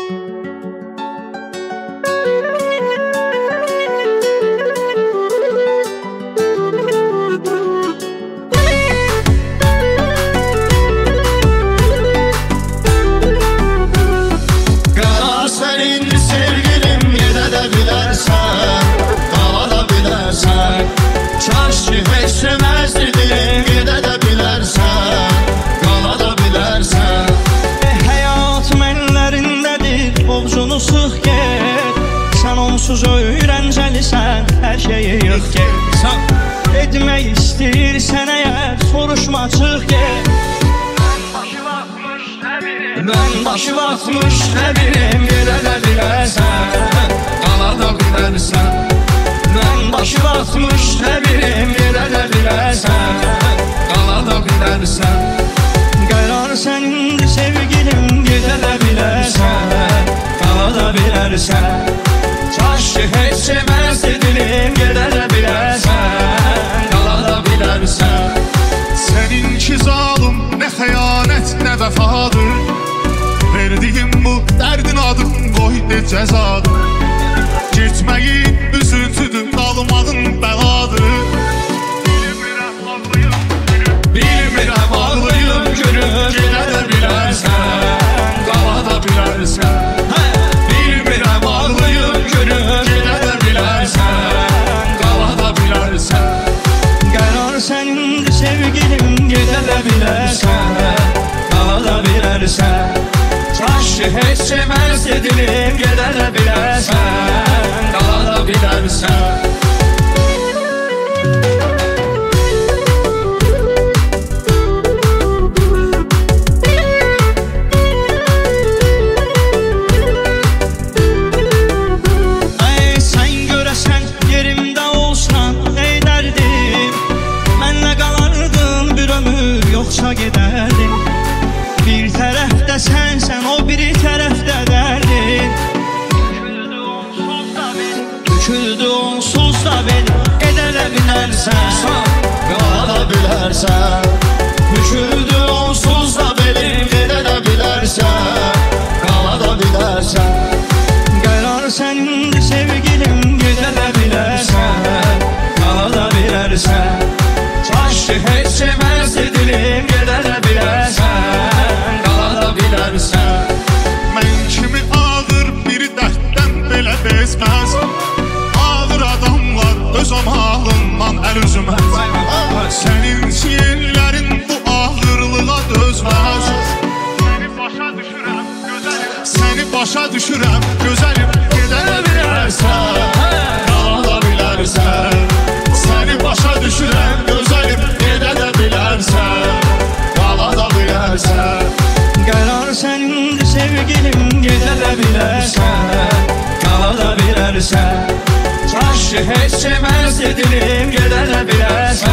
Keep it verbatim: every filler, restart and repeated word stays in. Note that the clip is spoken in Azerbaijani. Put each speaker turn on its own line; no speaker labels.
Onsuz öyrəncəlisən, hər şeyi yıq gel. Etmək istəyirsən əgər, soruşma çıx gel. Mən başı batmış nə bilim, gedə də bilərsən, qala da bilərsən. Mən başı batmış nə bilim, gedə də bilərsən, qala da bilərsən. Qərar sənindir sevgilim, gedə də bilərsən, qala da bilərsən. Çaş ki heç sevməz dilim, gedə də bilərsən, qala da bilərsən.
Səninki zalım, nə xəyanət, nə vəfadır. Verdiyim bu dərdin adın, qoy de cəzadır. Getməyin üzüntüdür, qalmağın bəladır. Bilmirəm ağlıyım gülüm, bilmirəm ağlıyım gülüm, gedə də bilərsən, qala da bilərsən. Bilmirəm ağlıyım gülüm, gedə də bilərsən, qala da bilərsən.
Qərar sənindir sevgilim, gedə də bilərsən, qala da bilərsən. Çaş ki heç sevməz dilim, gedə də bilərsən, qala da bilərsən. Gedərdin. Bir tərəfdə sənsən, o biri tərəfdə dərdin. Büküldü onsuz da beni, büküldü onsuz da beni, gedə də bilərsən, qala da bilərsən. Büküldü onsuz da beni, gedə də bilərsən, qala da bilərsən. Qərar sənindir sevgilim, gedə də bilərsən, qala da bilərsən. Çaş ki heç sevməz dilim, gedə də bilərsən, qala da bilərsən.
Mən kimi ağır bir dərddən belə bezməz. Ağır adamlar öz amalından əl üzməz. Sənin çiyinlərin bu ağırlığa dözməz. Səni başa düşürəm gözəlim, səni başa düşürəm gözəlim, gedə də bilərsən, qala da bilərsən. Səni başa düşürəm gözəlim, gedə də bilərsən, qala da bilərsən.
Qərar sənindir sevgilim, gedə də bilərsən, qala da bilərsən. Çaş ki heç sevməz dilim, gedə də bilərsən.